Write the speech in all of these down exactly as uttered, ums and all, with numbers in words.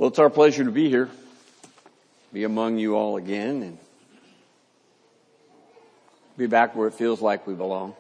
Well, it's our pleasure to be here, be among you all again, and be back where it feels like we belong.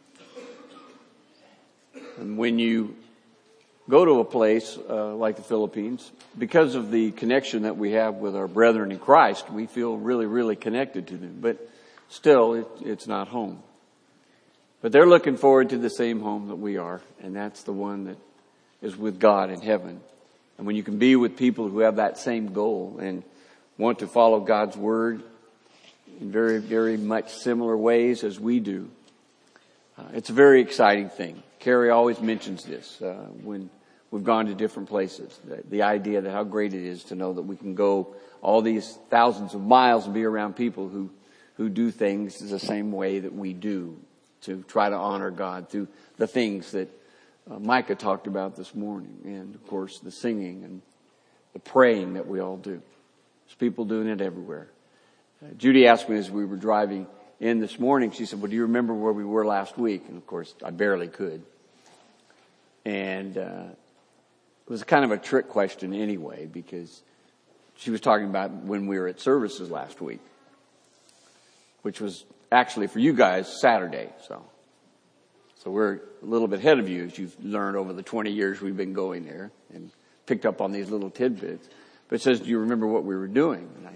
And when you go to a place uh, like the Philippines, because of the connection that we have with our brethren in Christ, we feel really, really connected to them. But still, it, it's not home. But they're looking forward to the same home that we are, and that's the one that is with God in heaven. And when you can be with people who have that same goal and want to follow God's word in very, very much similar ways as we do, uh, it's a very exciting thing. Carrie always mentions this uh, when we've gone to different places. The, the idea that how great it is to know that we can go all these thousands of miles and be around people who, who do things the same way that we do, to try to honor God through the things that uh, Micah talked about this morning. And, of course, the singing and the praying that we all do. There's people doing it everywhere. Uh, Judy asked me as we were driving in this morning, she said, well, do you remember where we were last week? And, of course, I barely could. And uh, it was kind of a trick question anyway, because she was talking about when we were at services last week, which was actually for you guys Saturday. So so we're a little bit ahead of you, as you've learned over the twenty years we've been going there and picked up on these little tidbits. But it says, do you remember what we were doing? And I,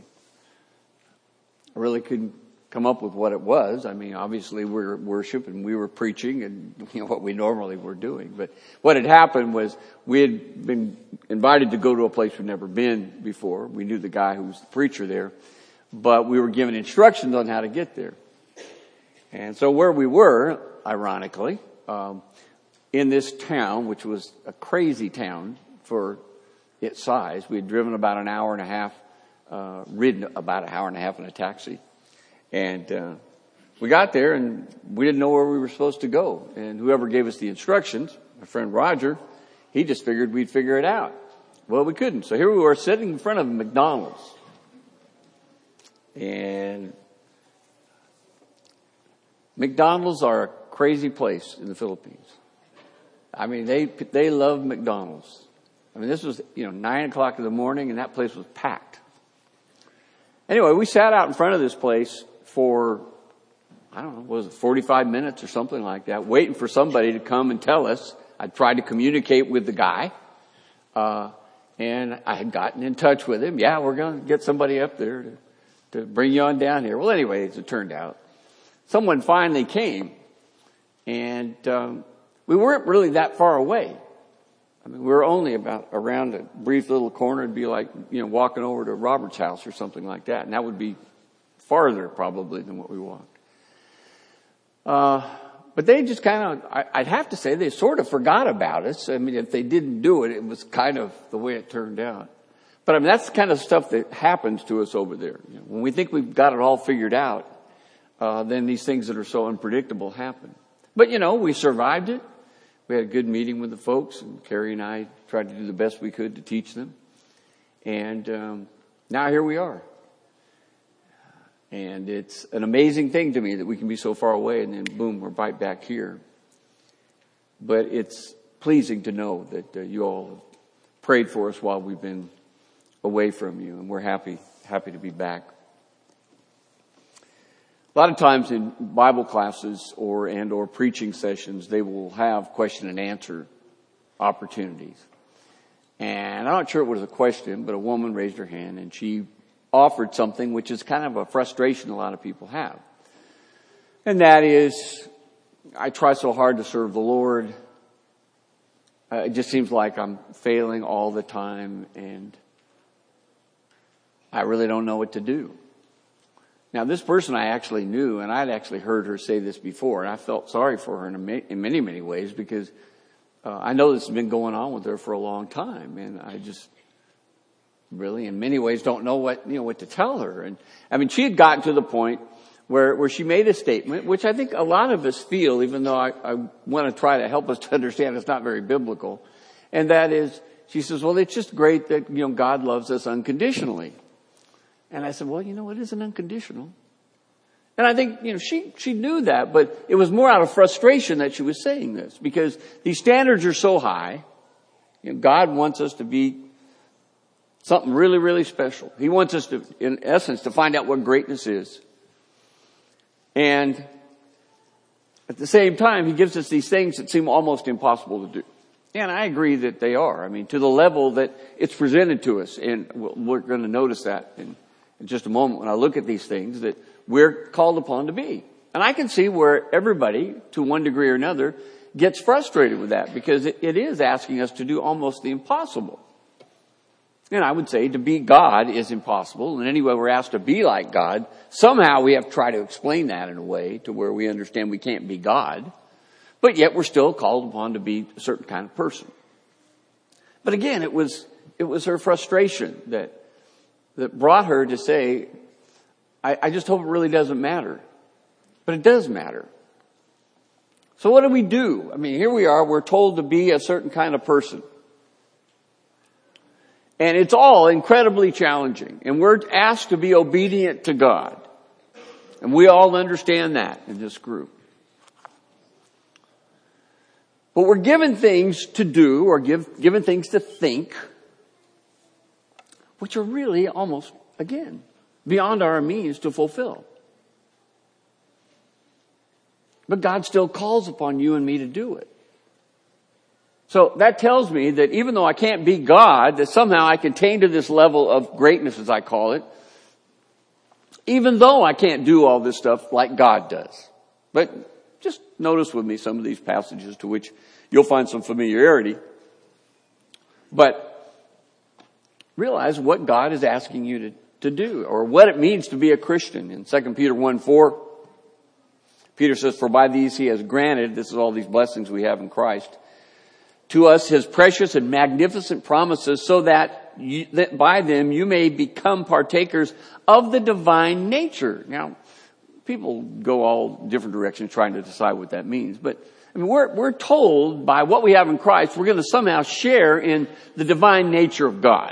I really couldn't come up with what it was. I mean, obviously we're worship and we were preaching and, you know, what we normally were doing. But what had happened was we had been invited to go to a place we'd never been before. We knew the guy who was the preacher there, but we were given instructions on how to get there. And so where we were, ironically, um, in this town, which was a crazy town for its size. We had driven about an hour and a half, uh, ridden about an hour and a half in a taxi. And uh, we got there and we didn't know where we were supposed to go. And whoever gave us the instructions, my friend Roger, he just figured we'd figure it out. Well, we couldn't. So here we were sitting in front of McDonald's. And McDonald's are a crazy place in the Philippines. I mean, they they love McDonald's. I mean, this was, you know, nine o'clock in the morning and that place was packed. Anyway, we sat out in front of this place for, I don't know, what was it, forty-five minutes or something like that, waiting for somebody to come and tell us. I tried to communicate with the guy, uh, and I had gotten in touch with him. Yeah, we're going to get somebody up there to, to bring you on down here. Well, anyway, as it turned out, someone finally came, and um, we weren't really that far away. I mean, we were only about around a brief little corner. It'd be like, you know, walking over to Robert's house or something like that. And that would be farther probably than what we walked. Uh, but they just kind of, I'd have to say they sort of forgot about us. I mean, if they didn't do it, it was kind of the way it turned out. But I mean, that's the kind of stuff that happens to us over there. You know, when we think we've got it all figured out, uh, then these things that are so unpredictable happen. But, you know, we survived it. We had a good meeting with the folks, and Carrie and I tried to do the best we could to teach them. And um, now here we are. And it's an amazing thing to me that we can be so far away and then, boom, we're right back here. But it's pleasing to know that uh, you all have prayed for us while we've been away from you, and we're happy, happy to be back. A lot of times in Bible classes or and or preaching sessions, they will have question and answer opportunities. And I'm not sure it was a question, but a woman raised her hand and she offered something which is kind of a frustration a lot of people have. And that is, I try so hard to serve the Lord. Uh, it just seems like I'm failing all the time and I really don't know what to do. Now, this person I actually knew, and I'd actually heard her say this before, and I felt sorry for her in, a, in many, many ways because uh, I know this has been going on with her for a long time, and I just really, in many ways, don't know what you know what to tell her. And I mean, she had gotten to the point where where she made a statement, which I think a lot of us feel, even though I, I want to try to help us to understand it's not very biblical, and that is, she says, "Well, it's just great that you know God loves us unconditionally." And I said, well, you know, it isn't unconditional. And I think, you know, she, she knew that, but it was more out of frustration that she was saying this because these standards are so high. You know, God wants us to be Something really, really special. He wants us to, in essence, to find out what greatness is. And at the same time, he gives us these things that seem almost impossible to do. And I agree that they are. I mean, to the level that it's presented to us. And we're going to notice that in, in just a moment when I look at these things that we're called upon to be. And I can see where everybody, to one degree or another, gets frustrated with that because it, it is asking us to do almost the impossible. And I would say to be God is impossible. And anyway, we're asked to be like God. Somehow we have to try to explain that in a way to where we understand we can't be God. But yet we're still called upon to be a certain kind of person. But again, it was, it was her frustration that, that brought her to say, I, I just hope it really doesn't matter. But it does matter. So what do we do? I mean, here we are, we're told to be a certain kind of person. And it's all incredibly challenging. And we're asked to be obedient to God. And we all understand that in this group. But we're given things to do or give, given things to think, which are really almost, again, beyond our means to fulfill. But God still calls upon you and me to do it. So that tells me that even though I can't be God, that somehow I can attain to this level of greatness, as I call it, even though I can't do all this stuff like God does. But just notice with me some of these passages to which you'll find some familiarity. But realize what God is asking you to, to do, or what it means to be a Christian. In Second Peter one four, Peter says, for by these he has granted, this is all these blessings we have in Christ, to us his precious and magnificent promises, so that, you, that by them you may become partakers of the divine nature. Now, people go all different directions trying to decide what that means. But I mean, we're, we're told by what we have in Christ, we're going to somehow share in the divine nature of God.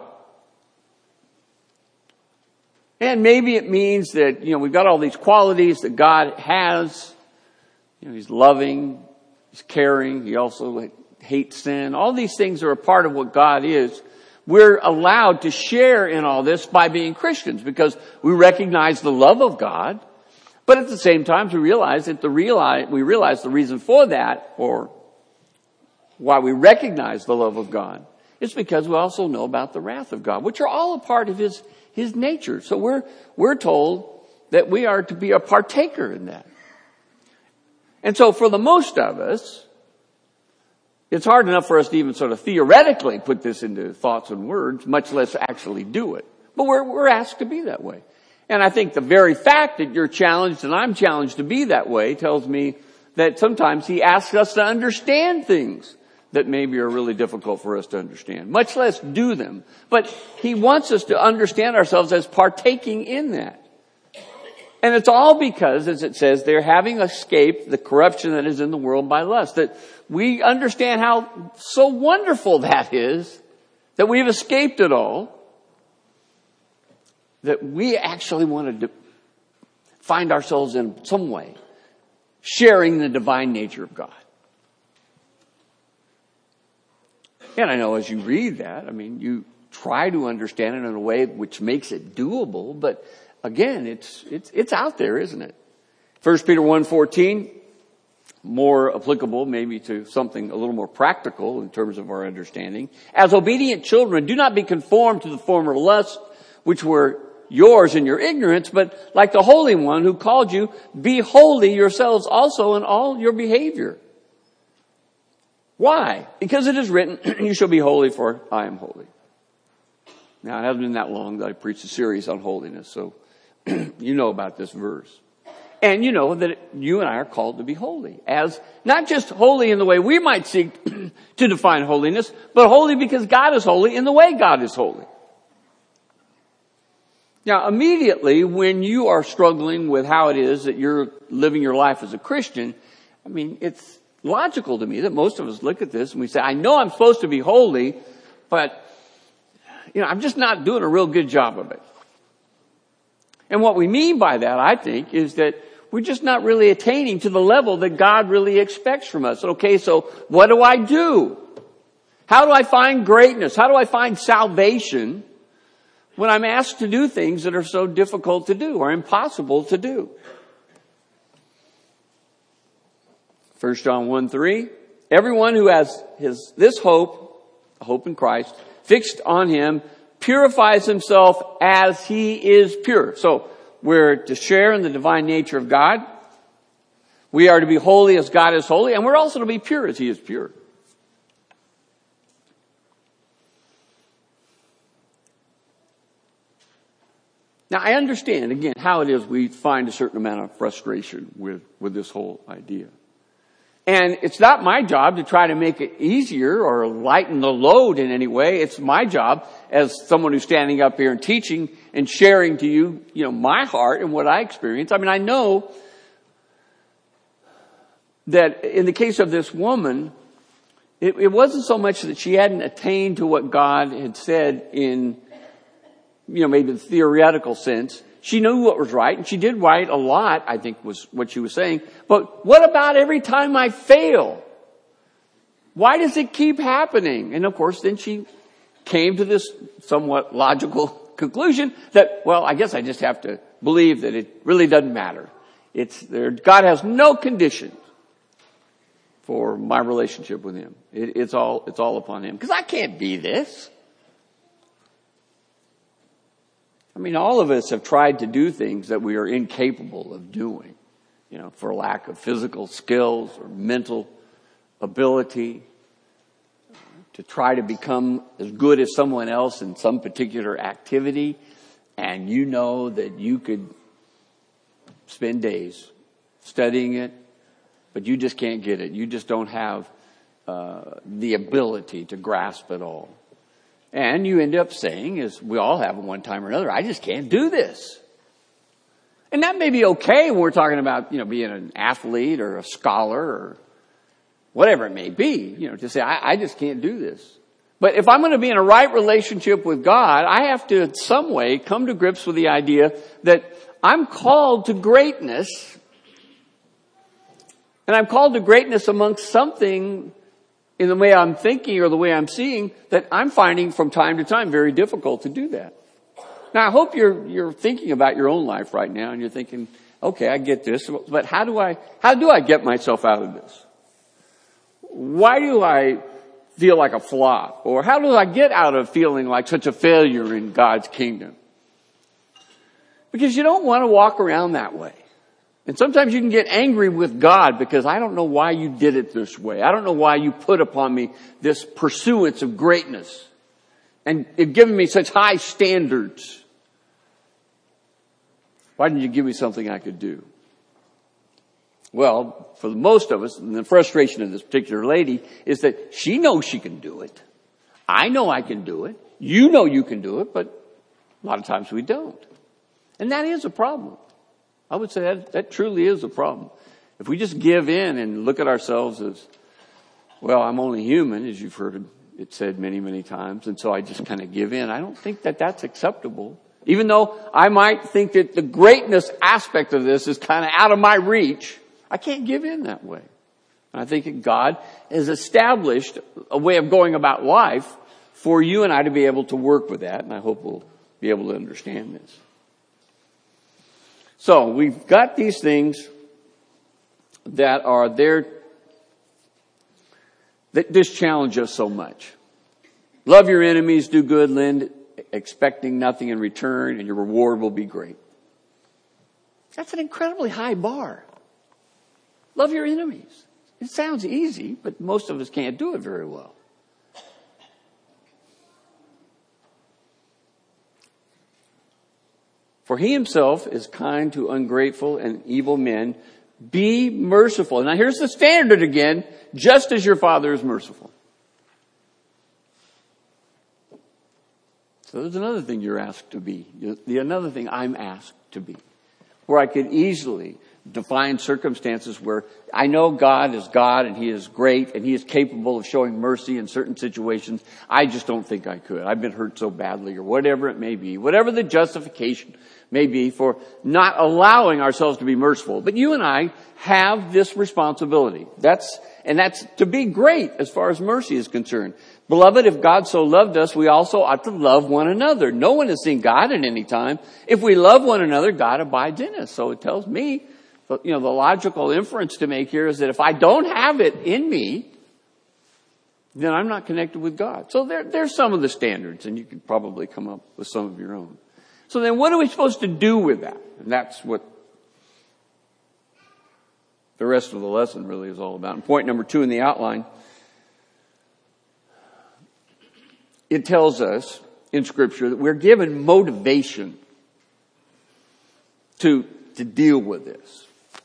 And maybe it means that, you know, we've got all these qualities that God has. You know, he's loving, he's caring, he also hates sin. All these things are a part of what God is. We're allowed to share in all this by being Christians because we recognize the love of God. But at the same time, we realize that the realize, we realize the reason for that, or why we recognize the love of God, is because we also know about the wrath of God, which are all a part of his, his nature. So we're, we're told that we are to be a partaker in that. And so for the most of us, it's hard enough for us to even sort of theoretically put this into thoughts and words, much less actually do it. But we're, we're asked to be that way. And I think the very fact that you're challenged and I'm challenged to be that way tells me that sometimes he asks us to understand things that maybe are really difficult for us to understand, much less do them. But he wants us to understand ourselves as partaking in that. And it's all because, as it says, they're having escaped the corruption that is in the world by lust. That we understand how so wonderful that is, that we've escaped it all, that we actually want to find ourselves in some way sharing the divine nature of God. And I know as you read that, I mean, you try to understand it in a way which makes it doable, but again, it's, it's, it's out there, isn't it? First Peter one fourteen, more applicable maybe to something a little more practical in terms of our understanding. As obedient children, do not be conformed to the former lusts which were yours in your ignorance, but like the Holy One who called you, be holy yourselves also in all your behavior. Why? Because it is written, you shall be holy, for I am holy. Now, it hasn't been that long that I preached a series on holiness, so you know about this verse. And you know that you and I are called to be holy. As not just holy in the way we might seek to define holiness, but holy because God is holy in the way God is holy. Now, immediately when you are struggling with how it is that you're living your life as a Christian, I mean, it's logical to me that most of us look at this and we say, I know I'm supposed to be holy, but, you know, I'm just not doing a real good job of it. And what we mean by that, I think, is that we're just not really attaining to the level that God really expects from us. Okay, so what do I do? How do I find greatness? How do I find salvation when I'm asked to do things that are so difficult to do or impossible to do. First John one three, everyone who has his, this hope, hope in Christ, fixed on him, purifies himself as he is pure. So we're to share in the divine nature of God. We are to be holy as God is holy, and we're also to be pure as he is pure. Now, I understand, again, how it is we find a certain amount of frustration with, with this whole idea. And it's not my job to try to make it easier or lighten the load in any way. It's my job as someone who's standing up here and teaching and sharing to you, you know, my heart and what I experience. I mean, I know that in the case of this woman, it, it wasn't so much that she hadn't attained to what God had said in, you know, maybe the theoretical sense. She knew what was right, and she did right a lot, I think was what she was saying. But what about every time I fail? Why does it keep happening? And of course, then she came to this somewhat logical conclusion that, well, I guess I just have to believe that it really doesn't matter. It's there. God has no conditions for my relationship with him. It, it's all, it's all upon him. Because I can't be this. I mean, all of us have tried to do things that we are incapable of doing, you know, for lack of physical skills or mental ability, to try to become as good as someone else in some particular activity. And you know that you could spend days studying it, but you just can't get it. You just don't have uh, the ability to grasp it all. And you end up saying, as we all have at one time or another, I just can't do this. And that may be okay when we're talking about, you know, being an athlete or a scholar or whatever it may be, you know, to say, I, I just can't do this. But if I'm going to be in a right relationship with God, I have to in some way come to grips with the idea that I'm called to greatness. And I'm called to greatness amongst something in the way I'm thinking or the way I'm seeing that I'm finding from time to time very difficult to do that. Now, I hope you're, you're thinking about your own life right now and you're thinking, okay, I get this, but how do I, how do I get myself out of this? Why do I feel like a flop? Or how do I get out of feeling like such a failure in God's kingdom? Because you don't want to walk around that way. And sometimes you can get angry with God because I don't know why you did it this way. I don't know why you put upon me this pursuance of greatness and you've given me such high standards. Why didn't you give me something I could do? Well, for most of us, and the frustration of this particular lady is that she knows she can do it. I know I can do it. You know you can do it, but a lot of times we don't. And that is a problem. I would say that, that truly is a problem. If we just give in and look at ourselves as, well, I'm only human, as you've heard it said many, many times, and so I just kind of give in, I don't think that that's acceptable. Even though I might think that the greatness aspect of this is kind of out of my reach, I can't give in that way. And I think that God has established a way of going about life for you and I to be able to work with that, and I hope we'll be able to understand this. So we've got these things that are there that just challenge us so much. Love your enemies, do good, lend, expecting nothing in return, and your reward will be great. That's an incredibly high bar. Love your enemies. It sounds easy, but most of us can't do it very well. For he himself is kind to ungrateful and evil men. Be merciful. Now here's the standard again, just as your Father is merciful. So there's another thing you're asked to be. The another thing I'm asked to be. Where I could easily define circumstances where I know God is God and he is great and he is capable of showing mercy in certain situations. I just don't think I could. I've been hurt so badly or whatever it may be. Whatever the justification may be for not allowing ourselves to be merciful. But you and I have this responsibility. That's, and that's to be great as far as mercy is concerned. Beloved, if God so loved us, we also ought to love one another. No one has seen God at any time. If we love one another, God abides in us. So it tells me, you know, the logical inference to make here is that if I don't have it in me, then I'm not connected with God. So there, there's some of the standards, and you could probably come up with some of your own. So then what are we supposed to do with that? And that's what the rest of the lesson really is all about. And point number two in the outline, it tells us in Scripture that we're given motivation to, to deal with this.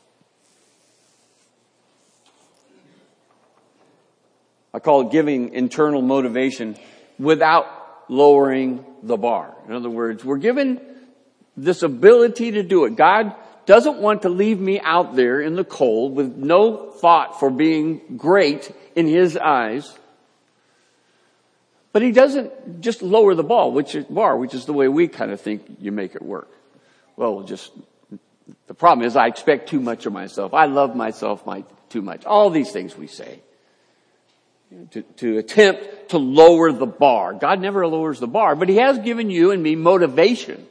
I call it giving internal motivation without lowering the bar. In other words, we're given this ability to do it. God doesn't want to leave me out there in the cold with no thought for being great in His eyes. But He doesn't just lower the ball, which is, bar, which is the way we kind of think you make it work. Well, just, the problem is I expect too much of myself. I love myself my, too much. All these things we say. To, to attempt to lower the bar. God never lowers the bar, but He has given you and me motivation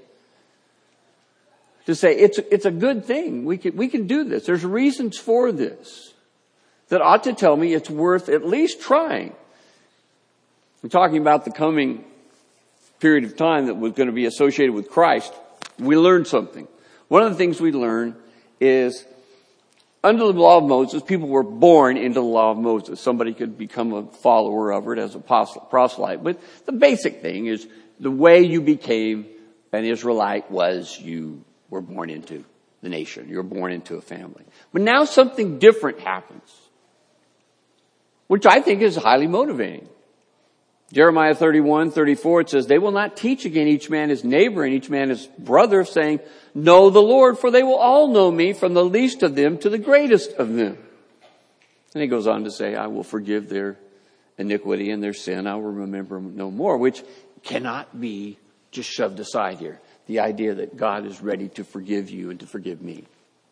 to say it's, it's a good thing. We can, we can do this. There's reasons for this that ought to tell me it's worth at least trying. We're talking about the coming period of time that was going to be associated with Christ. We learned something. One of the things we learn is under the law of Moses, people were born into the law of Moses. Somebody could become a follower of it as a proselyte. But the basic thing is the way you became an Israelite was you were born into the nation. You were born into a family. But now something different happens, which I think is highly motivating. Jeremiah thirty-one, thirty-four, it says, they will not teach again each man his neighbor and each man his brother, saying, know the Lord, for they will all know me, from the least of them to the greatest of them. And he goes on to say, I will forgive their iniquity and their sin. I will remember no more, which cannot be just shoved aside here. The idea that God is ready to forgive you and to forgive me.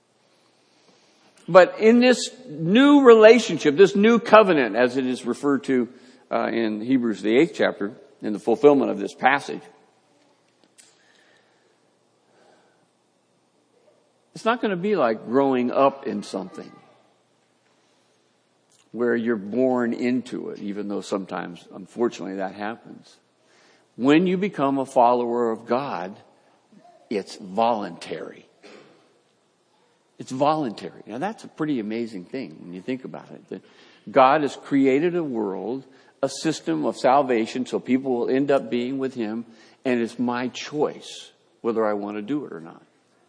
But in this new relationship, this new covenant, as it is referred to uh, in Hebrews, the eighth chapter, in the fulfillment of this passage, it's not going to be like growing up in something where you're born into it, even though sometimes, unfortunately, that happens. When you become a follower of God, it's voluntary. It's voluntary. Now, that's a pretty amazing thing when you think about it. That God has created a world, a system of salvation, so people will end up being with Him, and it's my choice whether I want to do it or not.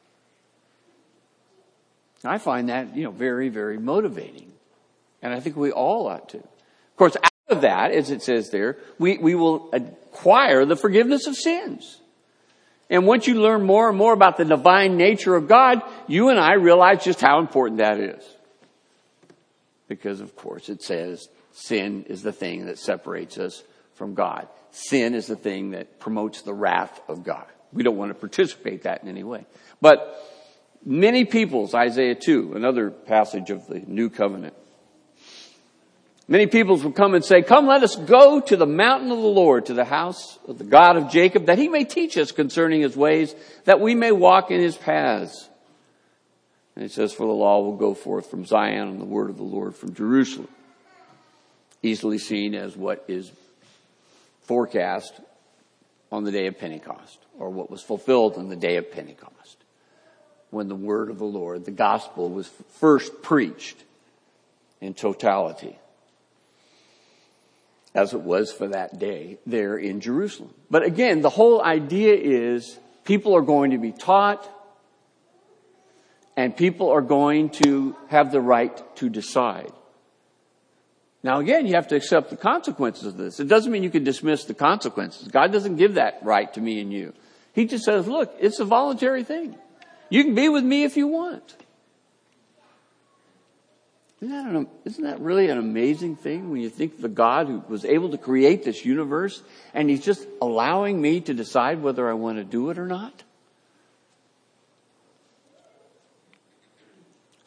I find that, you know, very, very motivating. And I think we all ought to. Of course, out of that, as it says there, we, we will acquire the forgiveness of sins. And once you learn more and more about the divine nature of God, you and I realize just how important that is. Because, of course, it says sin is the thing that separates us from God. Sin is the thing that promotes the wrath of God. We don't want to participate in that in any way. But many peoples, Isaiah two, another passage of the new covenant. Many peoples will come and say, come, let us go to the mountain of the Lord, to the house of the God of Jacob, that He may teach us concerning His ways, that we may walk in His paths. And it says, for the law will go forth from Zion and the word of the Lord from Jerusalem. Easily seen as what is forecast on the day of Pentecost, or what was fulfilled on the day of Pentecost, when the word of the Lord, the gospel, was first preached in totality, as it was for that day there in Jerusalem. But again, the whole idea is people are going to be taught, and people are going to have the right to decide. Now again, you have to accept the consequences of this. It doesn't mean you can dismiss the consequences. God doesn't give that right to me and you. He just says, look, it's a voluntary thing. You can be with me if you want. Isn't that, an, isn't that really an amazing thing when you think of the God who was able to create this universe, and He's just allowing me to decide whether I want to do it or not?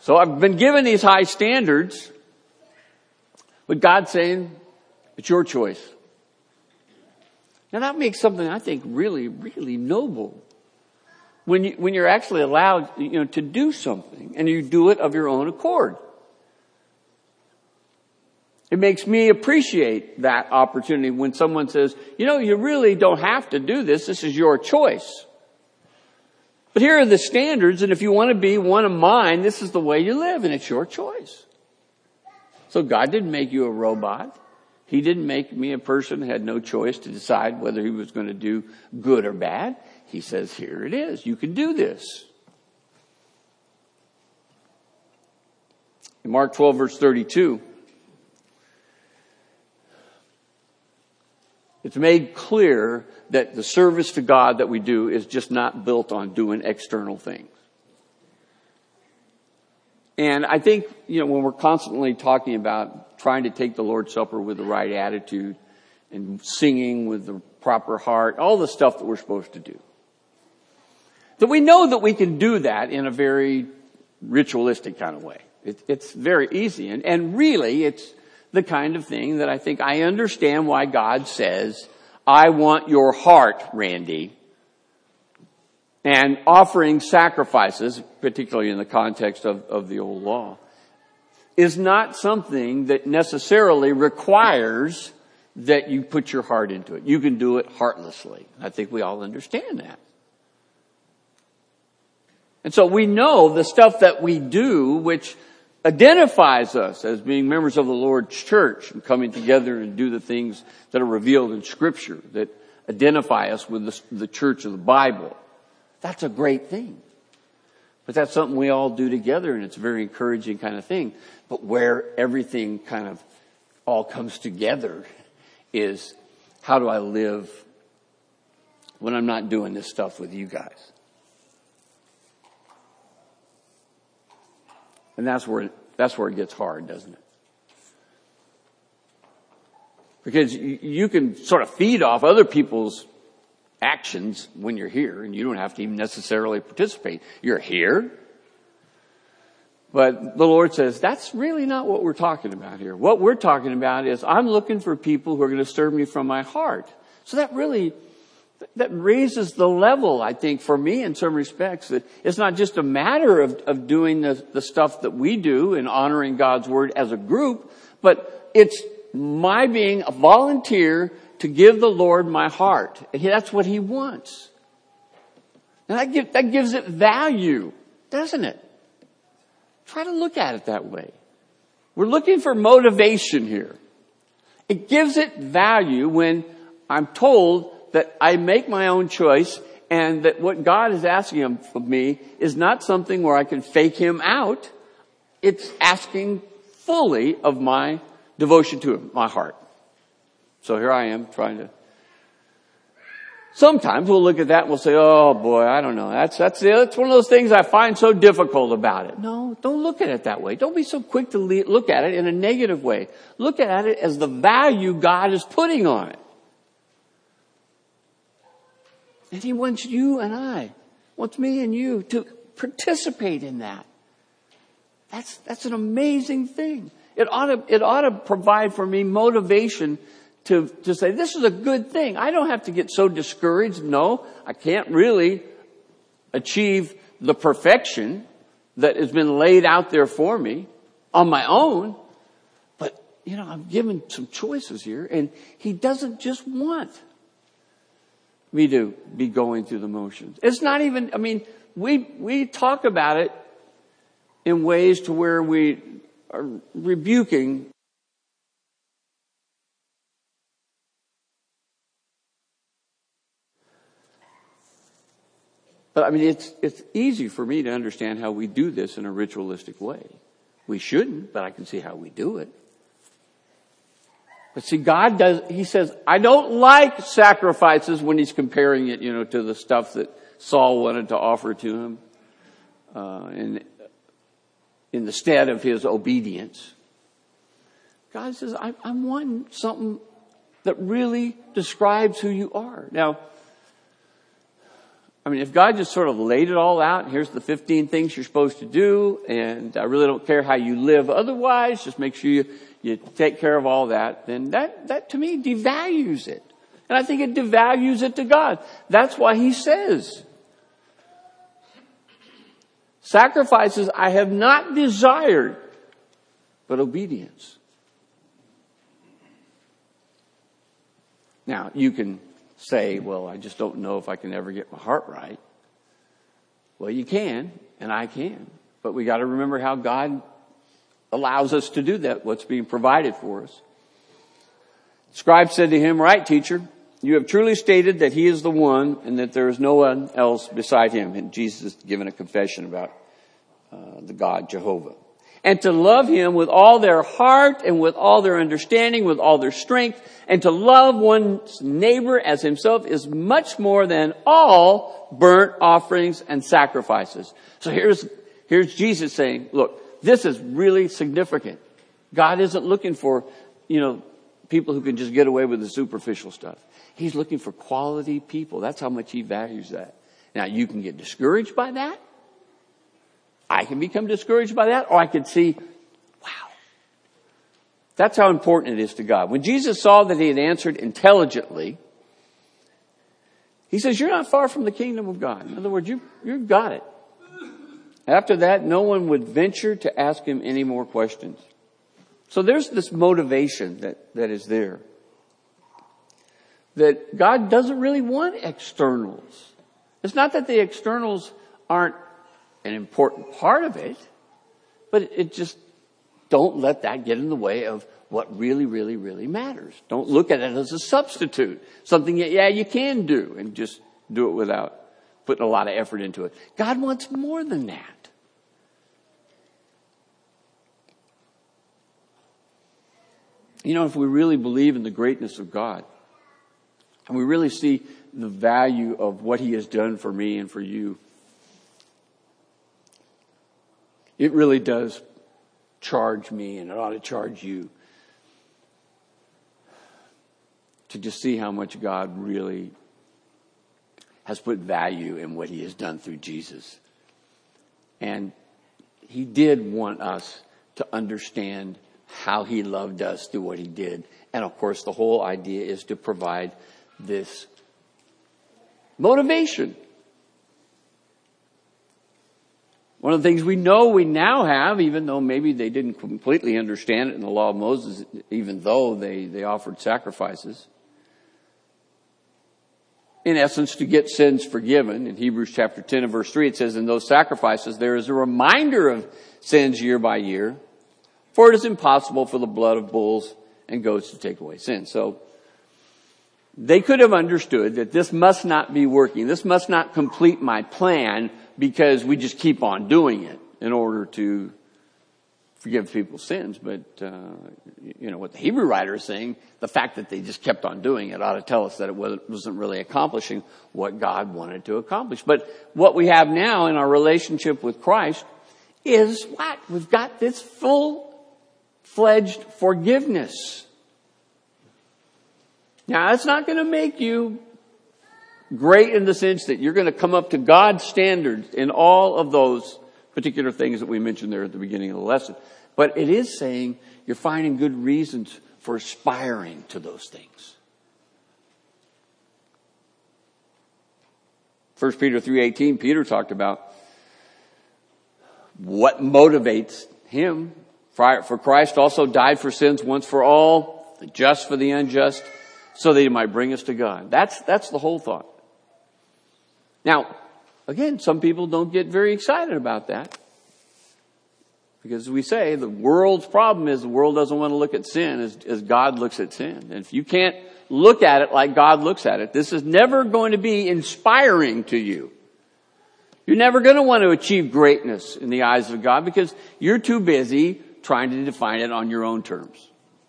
So I've been given these high standards, but God's saying, it's your choice. Now that makes something I think really, really noble. When you, when you're actually allowed, you know, to do something and you do it of your own accord. It makes me appreciate that opportunity when someone says, you know, you really don't have to do this. This is your choice. But here are the standards, and if you want to be one of mine, this is the way you live, and it's your choice. So God didn't make you a robot. He didn't make me a person who had no choice to decide whether he was going to do good or bad. He says, here it is. You can do this. In Mark twelve, verse thirty-two, it's made clear that the service to God that we do is just not built on doing external things. And I think, you know, when we're constantly talking about trying to take the Lord's Supper with the right attitude and singing with the proper heart, all the stuff that we're supposed to do, that we know that we can do that in a very ritualistic kind of way. It, it's very easy. And, and really, it's the kind of thing that I think I understand why God says, I want your heart, Randy. And offering sacrifices, particularly in the context of, of the old law, is not something that necessarily requires that you put your heart into it. You can do it heartlessly. I think we all understand that. And so we know the stuff that we do, which identifies us as being members of the Lord's church and coming together and do the things that are revealed in Scripture that identify us with the, the church of the Bible. That's a great thing. But that's something we all do together, and it's a very encouraging kind of thing. But where everything kind of all comes together is, how do I live when I'm not doing this stuff with you guys? And that's where, that's where it gets hard, doesn't it? Because you, you can sort of feed off other people's actions when you're here, and you don't have to even necessarily participate. You're here. But the Lord says, that's really not what we're talking about here. What we're talking about is, I'm looking for people who are going to serve me from my heart. So that really, that raises the level, I think, for me in some respects. That it's not just a matter of, of doing the, the stuff that we do and honoring God's word as a group, but it's my being a volunteer to give the Lord my heart. And that's what He wants. And that, give, that gives it value, doesn't it? Try to look at it that way. We're looking for motivation here. It gives it value when I'm told that I make my own choice and that what God is asking of me is not something where I can fake Him out. It's asking fully of my devotion to Him, my heart. So here I am trying to. Sometimes we'll look at that and we'll say, oh boy, I don't know. That's, that's, that's one of those things I find so difficult about it. No, don't look at it that way. Don't be so quick to le- look at it in a negative way. Look at it as the value God is putting on it. And He wants you and I, wants me and you to participate in that. That's, that's an amazing thing. It ought to, it ought to provide for me motivation to, to say, this is a good thing. I don't have to get so discouraged. No, I can't really achieve the perfection that has been laid out there for me on my own. But, you know, I'm given some choices here, and He doesn't just want me to be going through the motions. It's not even, I mean, we, we talk about it in ways to where we are rebuking But I mean, it's, it's easy for me to understand how we do this in a ritualistic way. We shouldn't, but I can see how we do it. But see, God does, He says, I don't like sacrifices when He's comparing it, you know, to the stuff that Saul wanted to offer to Him, uh, in, in the stead of his obedience. God says, I, I want something that really describes who you are. Now, I mean, if God just sort of laid it all out, here's the fifteen things you're supposed to do, and I really don't care how you live otherwise, just make sure you, you take care of all that, then that, that to me devalues it. And I think it devalues it to God. That's why he says, sacrifices I have not desired, but obedience. Now, you can say, well, I just don't know if I can ever get my heart right. Well, you can, and I can. But we got to remember how God allows us to do that, what's being provided for us. The scribe said to him, right, teacher, you have truly stated that he is the one and that there is no one else beside him. And Jesus is giving a confession about uh, the God, Jehovah. And to love him with all their heart and with all their understanding, with all their strength, and to love one's neighbor as himself is much more than all burnt offerings and sacrifices. So here's, here's Jesus saying, look, this is really significant. God isn't looking for, you know, people who can just get away with the superficial stuff. He's looking for quality people. That's how much he values that. Now, you can get discouraged by that. I can become discouraged by that, or I could see, wow. That's how important it is to God. When Jesus saw that he had answered intelligently, he says, you're not far from the kingdom of God. In other words, you, you've got it. After that, no one would venture to ask him any more questions. So there's this motivation that, that is there. That God doesn't really want externals. It's not that the externals aren't an important part of it, but it just, don't let that get in the way of what really, really, really matters. Don't look at it as a substitute. Something that, yeah, you can do and just do it without putting a lot of effort into it. God wants more than that. You know, if we really believe in the greatness of God, and we really see the value of what he has done for me and for you, it really does charge me, and it ought to charge you, to just see how much God really has put value in what he has done through Jesus. And he did want us to understand how he loved us through what he did. And of course, the whole idea is to provide this motivation. One of the things we know we now have, even though maybe they didn't completely understand it in the law of Moses, even though they, they offered sacrifices, in essence, to get sins forgiven. In Hebrews chapter ten and verse three, it says, in those sacrifices, there is a reminder of sins year by year, for it is impossible for the blood of bulls and goats to take away sin. So they could have understood that this must not be working. This must not complete my plan because we just keep on doing it in order to forgive people's sins. But, uh, you know, what the Hebrew writer is saying, the fact that they just kept on doing it ought to tell us that it wasn't really accomplishing what God wanted to accomplish. But what we have now in our relationship with Christ is what? We've got this full-fledged forgiveness. Now, it's not going to make you great in the sense that you're going to come up to God's standards in all of those particular things that we mentioned there at the beginning of the lesson. But it is saying you're finding good reasons for aspiring to those things. First Peter three eighteen, Peter talked about what motivates him. For Christ also died for sins once for all, the just for the unjust, so that he might bring us to God. That's, that's the whole thought. Now, again, some people don't get very excited about that. Because we say the world's problem is the world doesn't want to look at sin as, as God looks at sin. And if you can't look at it like God looks at it, this is never going to be inspiring to you. You're never going to want to achieve greatness in the eyes of God because you're too busy trying to define it on your own terms.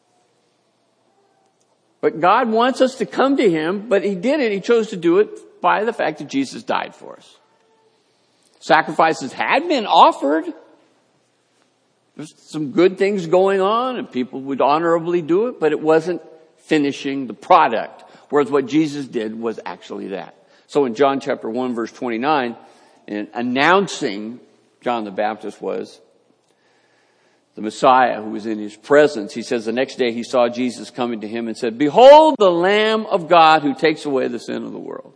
But God wants us to come to him, but he did it. He chose to do it by the fact that Jesus died for us. Sacrifices had been offered. There's some good things going on and people would honorably do it, but it wasn't finishing the product. Whereas what Jesus did was actually that. So in John chapter one, verse twenty-nine, and announcing John the Baptist was the Messiah who was in his presence, he says the next day he saw Jesus coming to him and said, "Behold the Lamb of God who takes away the sin of the world."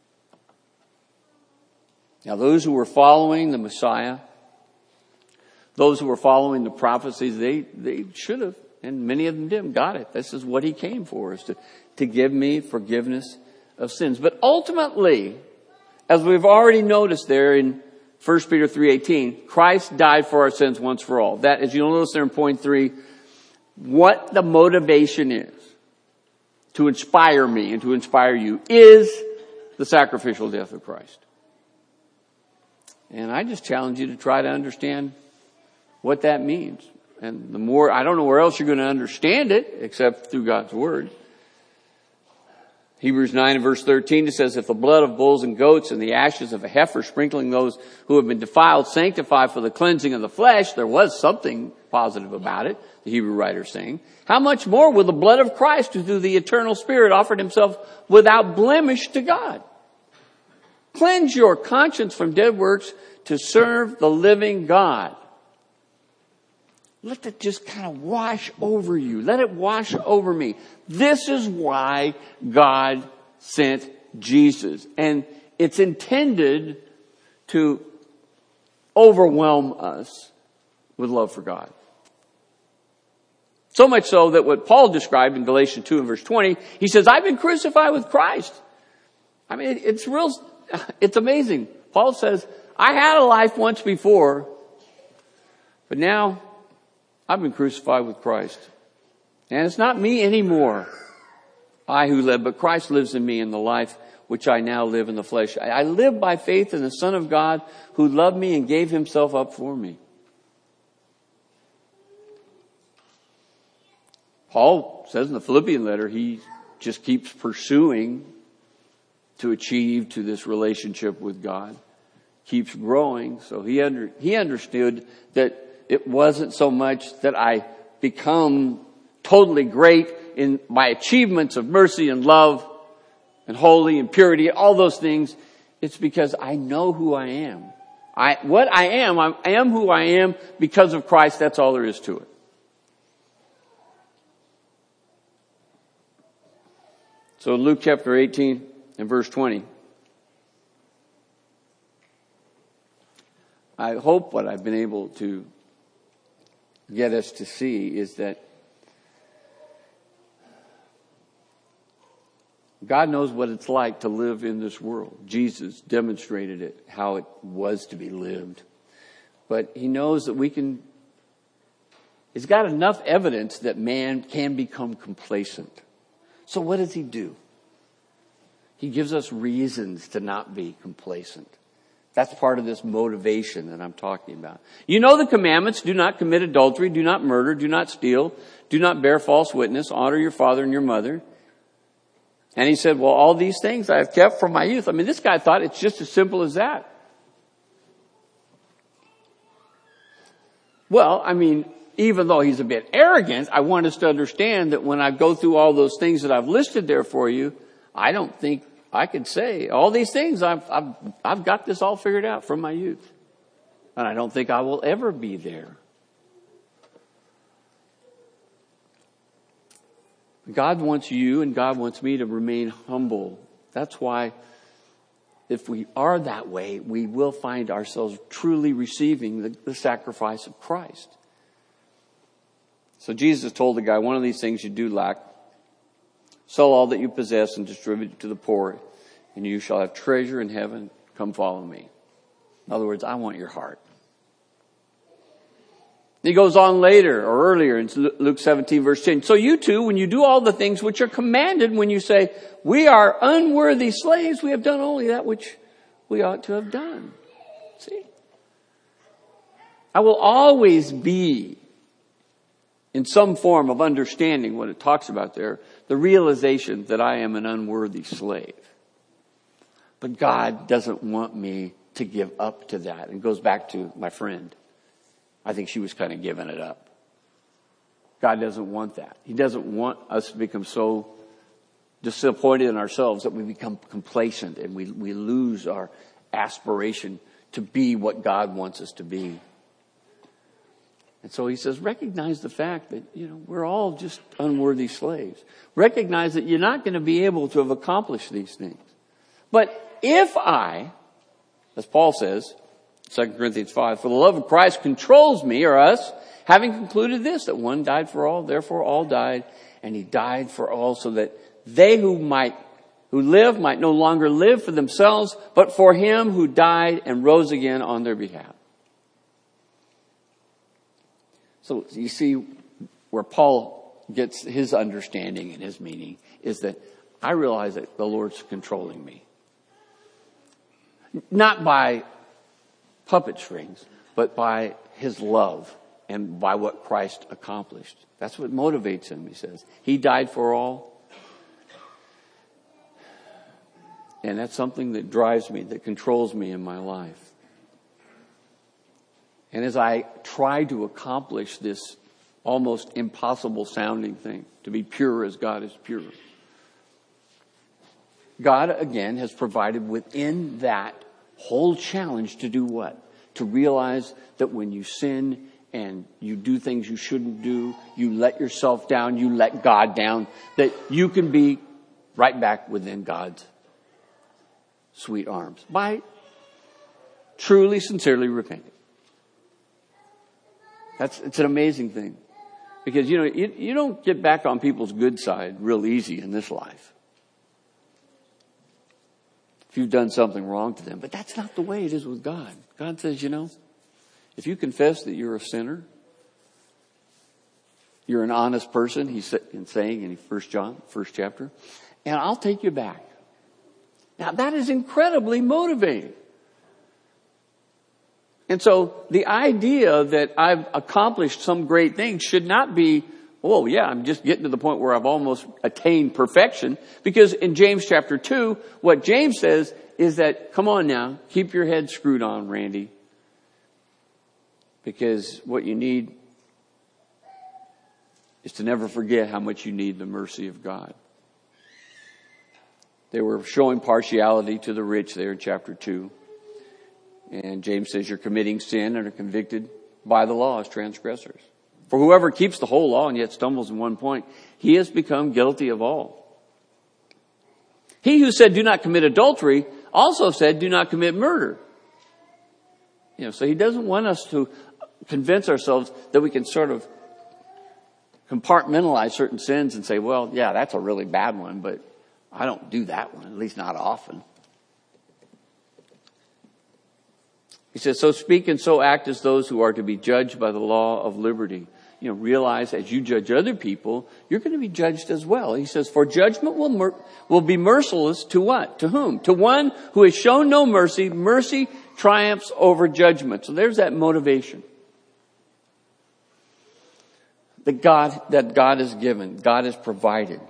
Now those who were following the Messiah, those who were following the prophecies, they, they should have, and many of them did, got it. This is what he came for, is to, to give me forgiveness of sins. But ultimately, as we've already noticed there in First Peter three eighteen, Christ died for our sins once for all. That, as you'll notice there in point three, what the motivation is to inspire me and to inspire you is the sacrificial death of Christ. And I just challenge you to try to understand what that means. And the more, I don't know where else you're going to understand it except through God's Word. Hebrews nine and verse thirteen, it says, "If the blood of bulls and goats and the ashes of a heifer sprinkling those who have been defiled sanctify for the cleansing of the flesh," there was something positive about it, the Hebrew writer is saying, "how much more will the blood of Christ, who through the eternal Spirit offered himself without blemish to God, cleanse your conscience from dead works to serve the living God." Let it just kind of wash over you. Let it wash over me. This is why God sent Jesus. And it's intended to overwhelm us with love for God. So much so that what Paul described in Galatians two and verse twenty, he says, "I've been crucified with Christ." I mean, it's real, it's amazing. Paul says, I had a life once before, but now I've been crucified with Christ. And it's not me anymore, I who live, but Christ lives in me, in the life which I now live in the flesh. I live by faith in the Son of God who loved me and gave himself up for me. Paul says in the Philippian letter, he just keeps pursuing to achieve to this relationship with God. Keeps growing. So he under, he understood that it wasn't so much that I become totally great in my achievements of mercy and love and holy and purity, all those things. It's because I know who I am. I, what I am, I am who I am because of Christ. That's all there is to it. So Luke chapter eighteen and verse twenty. I hope what I've been able to get us to see is that God knows what it's like to live in this world. Jesus demonstrated it, how it was to be lived. But he knows that we can, he's got enough evidence that man can become complacent. So what does he do? He gives us reasons to not be complacent. That's part of this motivation that I'm talking about. You know the commandments: do not commit adultery, do not murder, do not steal, do not bear false witness, honor your father and your mother. And he said, well, all these things I have kept from my youth. I mean, this guy thought it's just as simple as that. Well, I mean, even though he's a bit arrogant, I want us to understand that when I go through all those things that I've listed there for you, I don't think I could say all these things. I've, I've, I've got this all figured out from my youth. And I don't think I will ever be there. God wants you and God wants me to remain humble. That's why if we are that way, we will find ourselves truly receiving the, the sacrifice of Christ. So Jesus told the guy, one of these things you do lack, sell all that you possess and distribute it to the poor, and you shall have treasure in heaven. Come follow me. In other words, I want your heart. He goes on later or earlier in Luke seventeen verse ten. So you too, when you do all the things which are commanded, when you say, we are unworthy slaves, we have done only that which we ought to have done. See? I will always be in some form of understanding what it talks about there, the realization that I am an unworthy slave. But God doesn't want me to give up to that. And it goes back to my friend. I think she was kind of giving it up. God doesn't want that. He doesn't want us to become so disappointed in ourselves that we become complacent and we, we lose our aspiration to be what God wants us to be. And so he says, recognize the fact that, you know, we're all just unworthy slaves. Recognize that you're not going to be able to have accomplished these things. But if I, as Paul says, Second Corinthians five, for the love of Christ controls me, or us, having concluded this, that one died for all, therefore all died, and he died for all, so that they who might, who live might no longer live for themselves, but for him who died and rose again on their behalf. So you see where Paul gets his understanding and his meaning is that I realize that the Lord's controlling me. Not by puppet strings, but by his love and by what Christ accomplished. That's what motivates him, he says. He died for all. And that's something that drives me, that controls me in my life. And as I try to accomplish this almost impossible sounding thing, to be pure as God is pure, God, again, has provided within that whole challenge to do what? To realize that when you sin and you do things you shouldn't do, you let yourself down, you let God down, that you can be right back within God's sweet arms by truly, sincerely repenting. That's, it's an amazing thing. Because, you know, you, you don't get back on people's good side real easy in this life. If you've done something wrong to them. But that's not the way it is with God. God says, you know, if you confess that you're a sinner, you're an honest person, he's saying in First John, first chapter, and I'll take you back. Now that is incredibly motivating. And so the idea that I've accomplished some great thing should not be, oh yeah, I'm just getting to the point where I've almost attained perfection. Because in James chapter two, what James says is that, come on now, keep your head screwed on, Randy. Because what you need is to never forget how much you need the mercy of God. They were showing partiality to the rich there in chapter two. And James says you're committing sin and are convicted by the law as transgressors. For whoever keeps the whole law and yet stumbles in one point, he has become guilty of all. He who said do not commit adultery also said do not commit murder. You know, so he doesn't want us to convince ourselves that we can sort of compartmentalize certain sins and say, well, yeah, that's a really bad one, but I don't do that one, at least not often. He says, so speak and so act as those who are to be judged by the law of liberty. You know, realize as you judge other people, you're going to be judged as well. He says, for judgment will mer- will be merciless to what? To whom? To one who has shown no mercy. Mercy triumphs over judgment. So there's that motivation that God, that God has given. God has provided.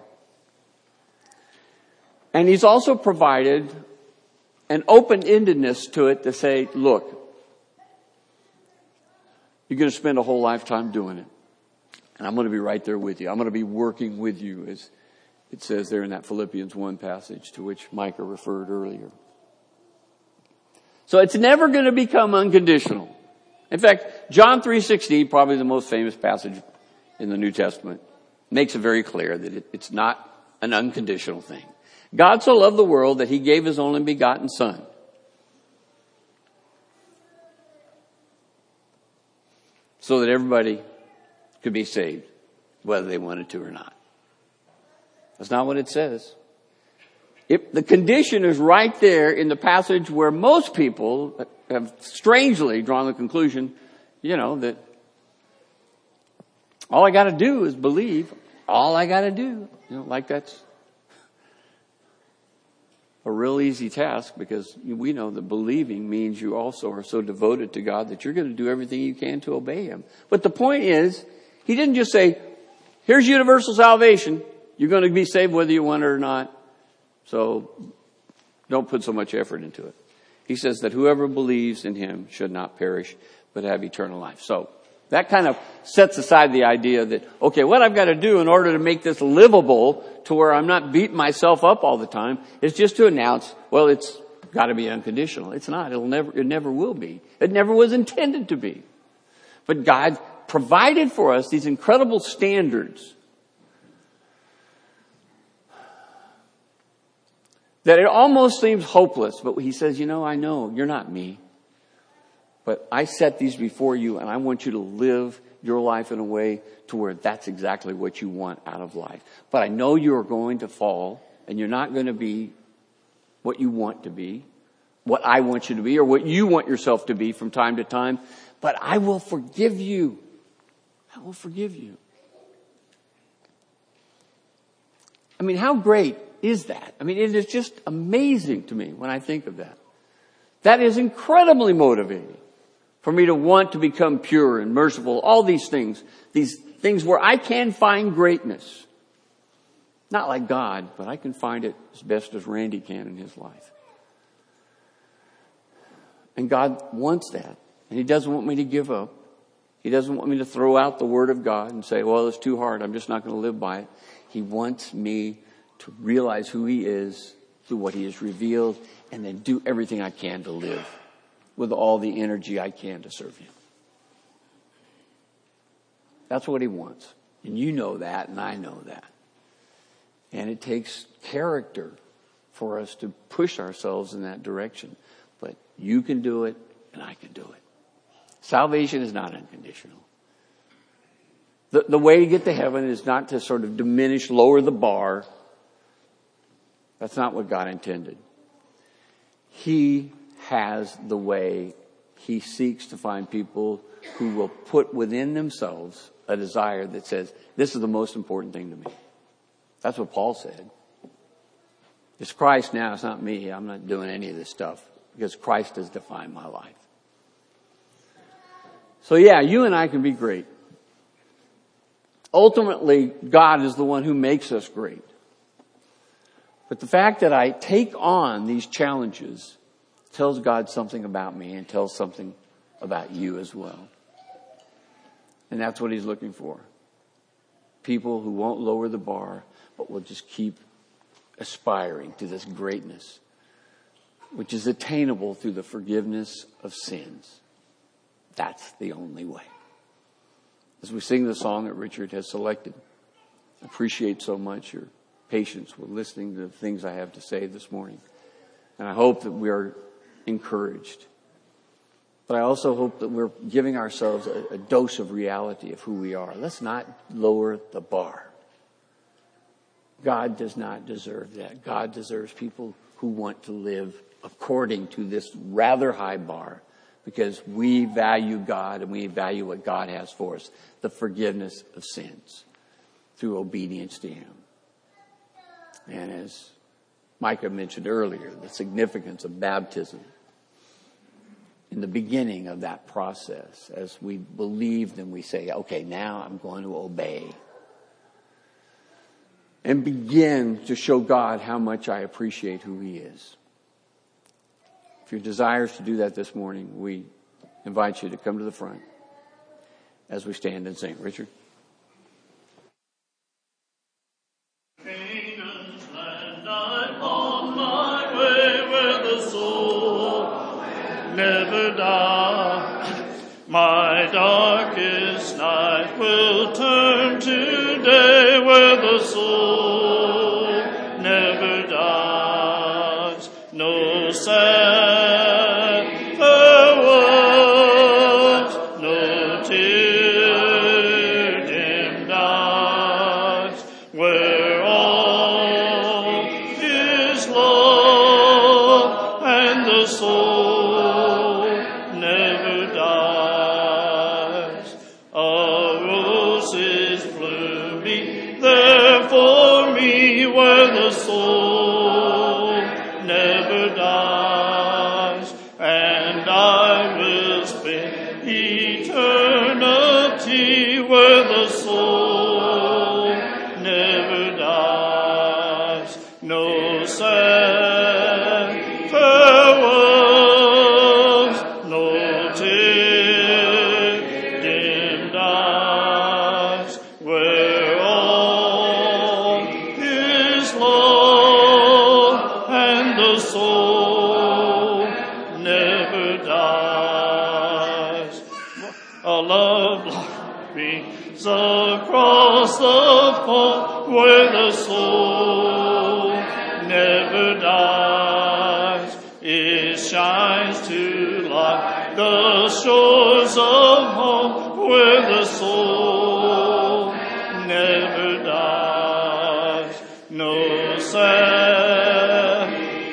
And he's also provided an open-endedness to it to say, look, you're going to spend a whole lifetime doing it. And I'm going to be right there with you. I'm going to be working with you, as it says there in that Philippians one passage to which Micah referred earlier. So it's never going to become unconditional. In fact, John three sixteen, probably the most famous passage in the New Testament, makes it very clear that it, it's not an unconditional thing. God so loved the world that he gave his only begotten Son. So that everybody could be saved, whether they wanted to or not. That's not what it says. If the condition is right there in the passage where most people have strangely drawn the conclusion, you know, that all I got to do is believe. All I got to do, you know, like that's a real easy task, because we know that believing means you also are so devoted to God that you're going to do everything you can to obey him. But the point is, he didn't just say, here's universal salvation. You're going to be saved whether you want it or not. So don't put so much effort into it. He says that whoever believes in him should not perish, but have eternal life. So That kind of sets aside the idea that, okay, what I've got to do in order to make this livable to where I'm not beating myself up all the time is just to announce, well, it's got to be unconditional. It's not. It'll never, it never will be. It never was intended to be. But God provided for us these incredible standards that it almost seems hopeless. But he says, you know, I know you're not me. But I set these before you, and I want you to live your life in a way to where that's exactly what you want out of life. But I know you are going to fall, and you're not going to be what you want to be, what I want you to be, or what you want yourself to be from time to time. But I will forgive you. I will forgive you. I mean, how great is that? I mean, it is just amazing to me when I think of that. That is incredibly motivating. For me to want to become pure and merciful, all these things, these things where I can find greatness. Not like God, but I can find it as best as Randy can in his life. And God wants that. And He doesn't want me to give up. He doesn't want me to throw out the Word of God and say, well, it's too hard. I'm just not going to live by it. He wants me to realize who He is through what He has revealed and then do everything I can to live with all the energy I can to serve Him. That's what He wants. And you know that, and I know that. And it takes character for us to push ourselves in that direction. But you can do it, and I can do it. Salvation is not unconditional. The, the way to get to heaven is not to sort of diminish, lower the bar. That's not what God intended. He has the way. He seeks to find people who will put within themselves a desire that says, this is the most important thing to me. That's what Paul said. It's Christ now, it's not me. I'm not doing any of this stuff because Christ has defined my life. So yeah, you and I can be great. Ultimately, God is the one who makes us great. But the fact that I take on these challenges tells God something about me and tells something about you as well. And that's what He's looking for. People who won't lower the bar, but will just keep aspiring to this greatness, which is attainable through the forgiveness of sins. That's the only way. As we sing the song that Richard has selected, I appreciate so much your patience with listening to the things I have to say this morning. And I hope that we are encouraged. But I also hope that we're giving ourselves a, a dose of reality of who we are. Let's not lower the bar. God does not deserve that. God deserves people who want to live according to this rather high bar, because we value God and we value what God has for us, the forgiveness of sins through obedience to Him. And as Micah mentioned earlier, the significance of baptism in the beginning of that process, as we believe and we say, okay, now I'm going to obey. And begin to show God how much I appreciate who He is. If your desire is to do that this morning, we invite you to come to the front as we stand and sing. Richard? Canaan's land, I'm on my way where the soul never dies. My darkest night will turn to day where the soul never dies. No sad farewells, no tear home where the soul never dies. It shines to light the shores of home where the soul never dies. No sad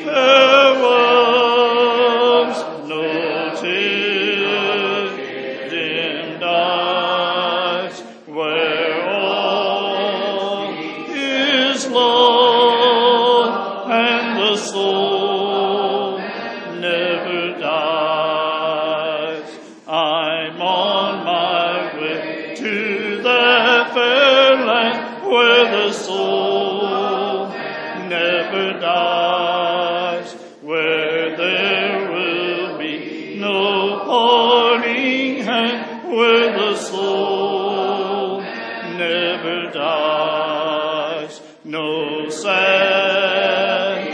farewells, no tears, dim eyes, where all is love and the soul never dies. I'm on my way to that fair land where the soul never dies, where there will be no parting hand, where the soul never dies. No sad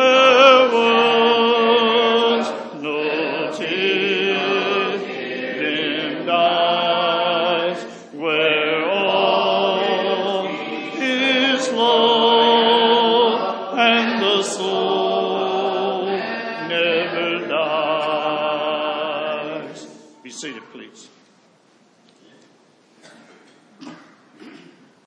farewells, no tears, dimmed eyes, where all is love and the soul never dies. Be seated, please.